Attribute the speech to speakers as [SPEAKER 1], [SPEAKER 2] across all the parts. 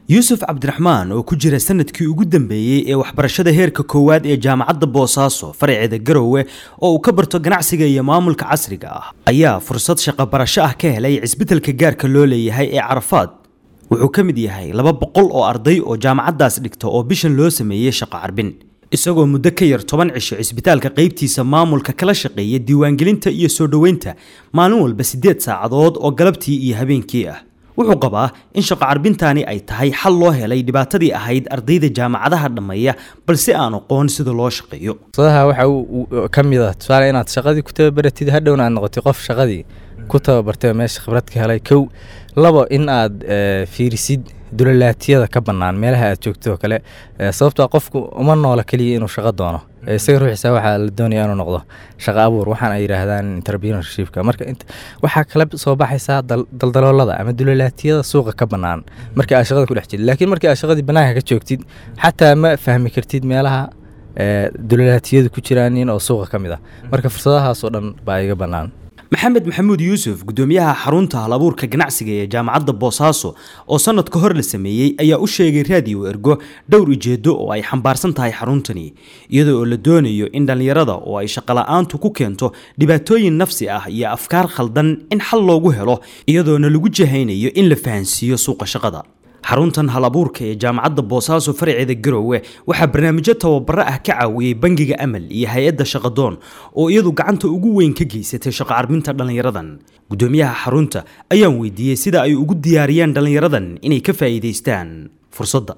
[SPEAKER 1] yuusuf cabdiraxmaan oo ku jira sanadkii ugu dambeeyey ee waxbarashada heerka koowaad ee jaamacadda boosaaso faraceeda garowe oo uu ka barto ganacsiga iyo maamulka casriga ah ayaa fursad shaqo barasho ah ka helay cisbitaalka gaarka loo leeyahay ee Carafaad. wuxuu ka mid yahay 200 oo arday oo jaamacaddaas dhigta oo bishan loo sameeyay shaqo carbin isagoo muddo ka yar 10 cisho cisbitaalka qaybtiisa maamulka kala shaqeeya diiwaangelinta iyo soo dhaweynta maalin walba 8 saacadood oo galabtii iyo habeenkii ah. wuxuu qabaa in shaqo carbintaani ay tahay xal loo helay dhibaatadii ahayd ardayda jaamacadaha dhameeya balse aan aqoon sida loo shaqeeyo.
[SPEAKER 2] Sadaha waxa uu kamid ah tusaale inaad shaqadii ku tababaratid hadhowna aad noqotay qof shaqadii ku tababartay meesha khibrad ka helay kow labo in aad fiirisid dulalaatiyada ka banaan meelaha aad joogto kale sababtoo qofku uma noola kaliya inuu shaqo doono isaga ruuxiisa waxa la doonayaa inuu noqdo shaqo abuur waxaan ay yiraahdaan entrepreneurship-ka marka waxa kala soo baxaysa daldaloolada ama dulalaatiyada suuqa ka banaan marka aad shaqada ku dhex jirtid laakiin marka aad shaqadii banaanka ka joogtid xataa ma fahmi kartid meelaha dulalaatiyadu ku jiraan in oo suuqa kamid ah marka fursadahaas oo dhan baa iga banaan.
[SPEAKER 1] maxamed maxamuud yuusuf gudoomiyaha xarunta hal-abuurka ganacsiga ee jaamacadda boosaaso oo sanad ka hor la sameeyay ayaa u sheegay raadiyo ergo dhowr ujeedo oo ay xambaarsan tahay xaruntani iyadoo oo la doonayo in dhalinyarada oo ay shaqo la'aantu ku keento dhibaatooyin nafsi ah iyo afkaar khaldan in xal loogu helo iyadoona lagu jahaynayo in la fahansiiyo suuqa shaqada. xaruntan hal-abuurka ee jaamacadda boosaaso faraceeda garowe waxaa barnaamijyo tababaro ah ka caawiyey bangiga amal iyo hay-adda shaqadoon oo iyadu gacanta ugu weyn ka geysatay shaqo carbinta dhalinyaradan. gudoomiyaha xarunta ayaan weydiiyey sida ay ugu diyaariyaan dhalinyaradan inay ka faa'iidaystaan fursadda.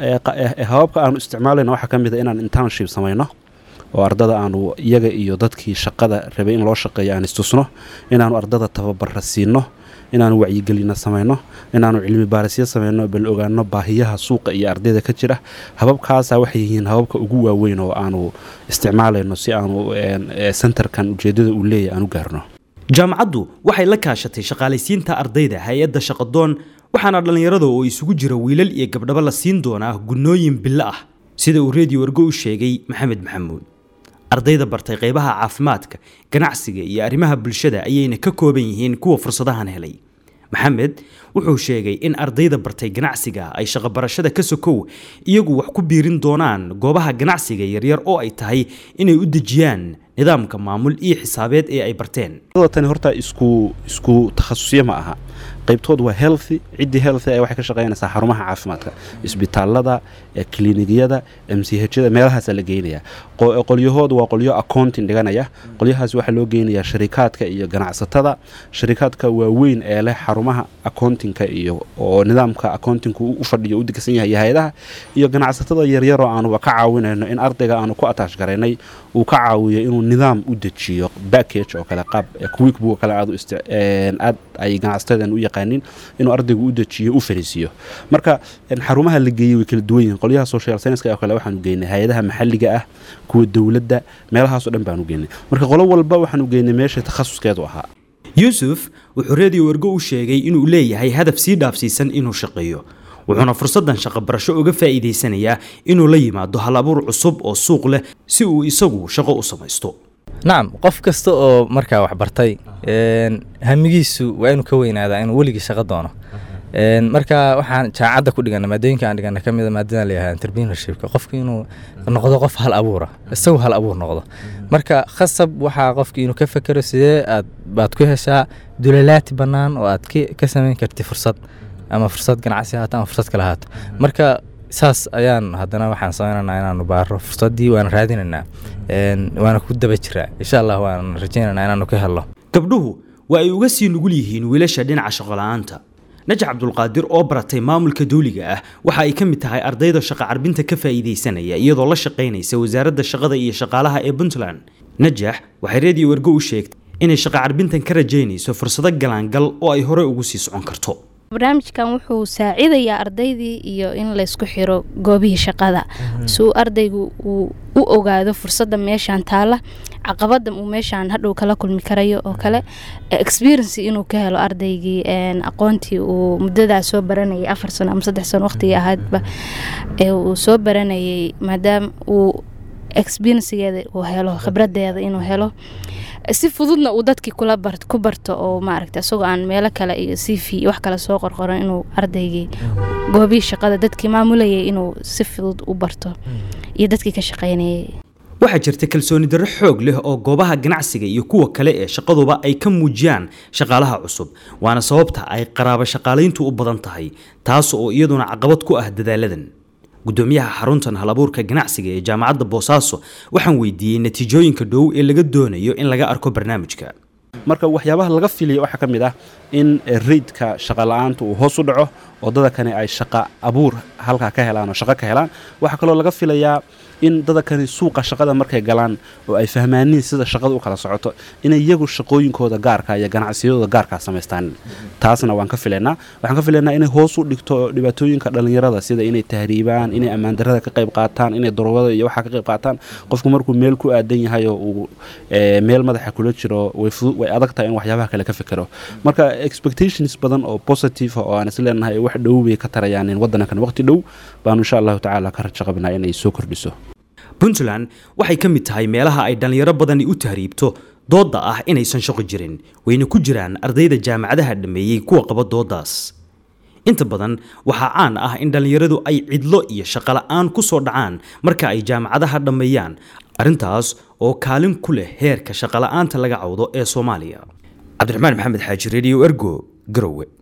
[SPEAKER 3] hababka aanu isticmaalayno waxaa ka mid ah inaan internship samayno oo ardada aanu iyaga iyo dadkii shaqada rabay in loo shaqeeyo aan istusno inaanu ardada tababara siino inaanu wacyigelina samayno inaanu cilmi baarisyo samayno bal ogaano baahiyaha suuqa iyo ardayda ka jira. hababkaas waxay yihiin hababka ugu waaweyn oo aanu isticmaalayno si aanu centerkan ujeedada uu leeyahay aanu gaarno.
[SPEAKER 1] jaamacaddu waxay la kaashatay shaqaalaysiinta ardayda hay-adda shaqadoon waxaana dhalinyarada oo isugu jira wiilal iyo gabdhaba la siin doonaa gunnooyin bilo ah sida uu radio ergo u sheegay maxamed maxamuud. ardayda bartay qaybaha caafimaadka ganacsiga iyo arrimaha bulshada ayayna ka kooban yihiin kuwa fursadahan helay. maxamed wuxuu sheegay in ardayda bartay ganacsiga ay shaqo barashada ka sokow iyagu wax ku biirin doonaan goobaha ganacsiga yaryar oo ay tahay inay u dejiyaan nidaamka maamul iyo xisaabeed ee ay barteen.
[SPEAKER 3] tani horta isku takhasusiyo ma aha qaybtood waa healthy cidii healthy ay wax ka shaqeynaysaa xarumaha caafimaadka isbitaalada kliinigiyada MCH-da meelahaas la geynaya qolyahoodu waa qolyo accounting dhiganaya qolyahaas waxa loo geynayaa shirkadaha iyo ganacsatada shirkadaha waaweyn ee leh xarumaha accounting-ka iyo oo nidaamka accounting-ku u fadhiyo u digsan yahay hay'adaha iyo ganacsatada yaryar oo aanu ka caawinayno in ardayga aanu ku attach gareynay uu ka caawiyo inuu nidaam u dejiyo package oo kala qaab quickbook kala aad ay ganacsatada u yaqaanin inuu ardaygu u dejiyo u fariisiyo. marka xarumaha la geeyay way kala duwan yihiin qolyaha social science ka kale waxaan u geynay hay'adaha maxalliga ah kuwa dawladda meelahaas oo dhan baan u geynay marka qolo walba waxaan u geynay meesha takhasuskeedu ahaa.
[SPEAKER 1] yuusuf wuxuu radio ergo u sheegay inuu leeyahay hadaf sii dhaafsiisan inuu shaqeeyo wuxuuna fursadan shaqo barasho uga faa'iideysanayaa inuu la yimaado hal-abuur cusub oo suuq leh si uu isagu shaqo u samaysto.
[SPEAKER 2] nacam qof kasta oo markaa wax bartay hamigiisu waa inuu ka weynaadaa inuu weligii shaqo doono marka waxaan jaamacadda ku dhiganay maadooyinka aan dhiganay kamid ah maadada la yiraahdo entrepreneurship-ka qofku inuu noqdo qof hal abuur ah isagu hal abuur noqdo marka khasab waxa qofku inuu ka fakaro sidee baad ku heshaa dulalaati banaan oo aad ka sameyn kartid fursad ama fursad ganacsi ah ama fursad kala haato marka saas ayaan haddana waxaan sameynaa inaanu baaro fursadii waan raadinanaa waana ku daba jiraa insha Allah waan rajaynaynaa inaanu ka helo.
[SPEAKER 1] gabdhuhu waa ay uga sii nugul yihiin wiilasha dhinaca shaqo la'aanta. najax cabdulqaadir oo baratay maamulka dawliga ah waxa ay ka mid tahay ardayda shaqo carbinta ka faa'iideysanaya iyadoo la shaqeynaysa wasaaradda shaqada iyo shaqaalaha ee Puntland. najax waxay radio ergo u sheegtay inay shaqo carbintan ka rajaynayso fursado galaangal oo ay hore ugu sii socon karto.
[SPEAKER 4] barnaamijkan wuxuu saacidayaa ardaydii iyo in la isku xiro goobihii shaqada soo ardaygu uu u ogaado fursadda meeshan taala caqabada uu meeshan hadhow kala kulmi karayo oo kale experience inuu ka helo ardaygii aqoontii uu muddada soo baranayay 4 sano ama 3 sano waqti ahaadba uu soo baranayay maadaama uu experience-geeda uu helo khibradeeda inuu helo si fududna uu dadkii ku barto oo maaragtay asagoo aan meelo kale iyo CV wax kale soo qorqoran inuu ardaygii goobihii shaqada dadkii maamulayay inuu si fudud u barto iyo dadkii ka shaqaynayay.
[SPEAKER 1] waxaa jirta kalsooni darro xoog leh oo goobaha ganacsiga iyo kuwa kale ee shaqaduba ay ka muujiyaan shaqaalaha cusub, waana sababta ay qaraabo shaqaalayntu u badan tahay, taas oo iyaduna caqabad ku ah dadaaladan. gudoomiyaha xaruntan halabuurka ganacsiga ee jaamacadda Boosaaso waxaan weydiiyay natiijooyinka dhow ee laga doonayo in laga arko barnaamijka.
[SPEAKER 3] marka waxyaabaha laga filayo waxa kamid ah in reedka shaqa la'aanta uu hoos u dhaco oo dadka kale ay shaqa abuur halka ka helaan oo shaqa ka helaan. waxa kale oo laga filayaa in dadka kale suuqa shaqada markay galaan oo ay fahmaaneen sida shaqadu u kala socoto inay iyagu shaqooyinkooda gaarka iyo ganacsiyadooda gaarka sameystaan. taasna waan ka filaynaa. waxaan ka filaynaa inay hoos u dhigto dhibaatooyinka dhalinyarada sida inay tahriibaan, inay ammaan darrada ka qayb qaataan, inay daroogada iyo waxa ka qayb qaataan. qofku markuu meel ku aadan yahay oo uu meel madaxa kula jiro way adag tahay in waxyaabaha kale ka fikiro. marka expectations badan oo positive oo aan isla leenahay wax dhow bay ka tarayaan in waddankan waqti dhow baan insha Allah taala ka rajo qabnaa inay soo kordhiso.
[SPEAKER 1] Puntland waxay ka mid tahay meelaha ay dhalinyaro badani u tahriibto dooda ah inaysan shaqo jirin, wayna ku jiraan ardayda jaamacadaha dhameeyay kuwa qaba doodaas. inta badan waxaa caan ah in dhalinyaradu ay cidlo iyo shaqo la'aan ku soo dhacaan marka ay jaamacadaha dhameeyaan, arrintaas oo kaalin ku leh heerka shaqo la'aanta laga cawdo ee Soomaaliya. Cabdiraxmaan Maxamed Xaaji, Radio Ergo, Garowe.